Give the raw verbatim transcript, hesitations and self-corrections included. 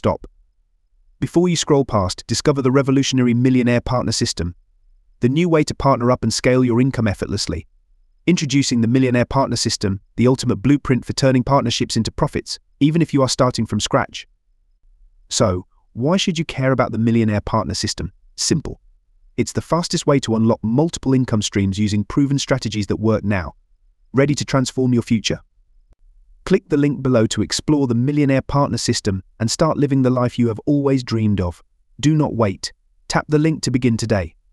stop. Before you scroll past, discover the revolutionary Millionaire Partner System, the new way to partner up and scale your income effortlessly. Introducing the Millionaire Partner System, the ultimate blueprint for turning partnerships into profits, even if you are starting from scratch. So, why should you care about the Millionaire Partner System? Simple. It's the fastest way to unlock multiple income streams using proven strategies that work now. Ready to transform your future? Click the link below to explore the Millionaire Partner System and start living the life you have always dreamed of. Do not wait. Tap the link to begin today.